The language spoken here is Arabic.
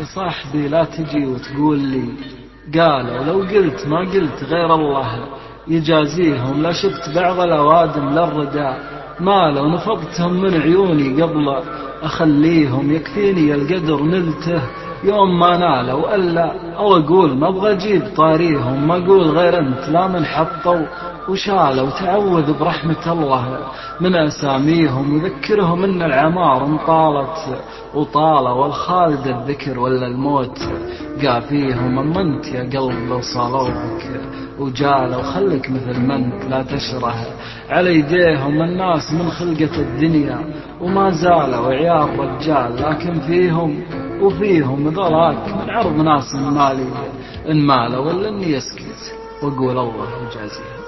صاحبي لا تجي وتقول لي قالوا، لو قلت ما قلت غير الله يجازيهم. لا شفت بعض الأوادم للرداء ما لو نفضتهم من عيوني قبل أخليهم، يكفيني القدر نلته يوم ما نالوا ألا. أو أقول ما أبغى أجيب طاريهم، ما أقول غير أنت لا من حطوا وشالوا. تعوذ برحمة الله من أساميهم، وذكرهم إن العمار انطالت وطالة، والخالد الذكر ولا الموت قافيهم. أما أنت يا قلب لو صالوا بك وجالوا، خلك مثل ما أنت لا تشره على يديهم. الناس من خلقة الدنيا وما زالوا عيال رجال، لكن فيهم ذولاك من عرض ناس مالي إن مالوا، ولا إني أسكت وأقول الله يجازيهم.